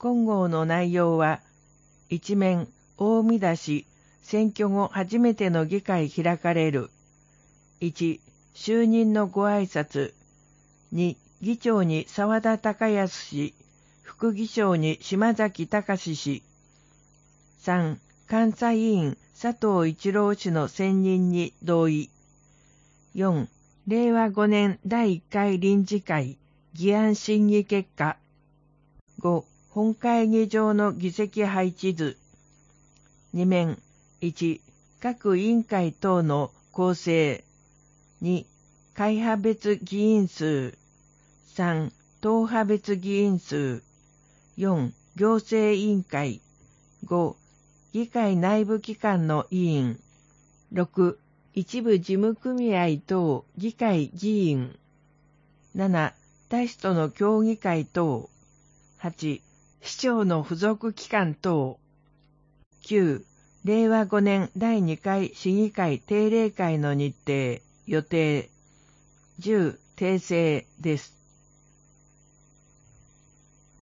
今号の内容は、一面、大見出し、選挙後初めての議会開かれる。1、就任のご挨拶。2、議長に澤田隆康氏、副議長に島崎隆氏。3、監査委員佐藤一郎氏の選任に同意。4、令和5年第1回臨時会議案審議結果。5、本会議場の議席配置図。2面。1、各委員会等の構成。2、会派別議員数。3、党派別議員数。4、行政委員会。5、議会内部機関の委員。6、一部事務組合等議会議員。7、他市との協議会等。8、市長の付属機関等。9、令和5年第2回市議会定例会の日程、予定。10、訂正です。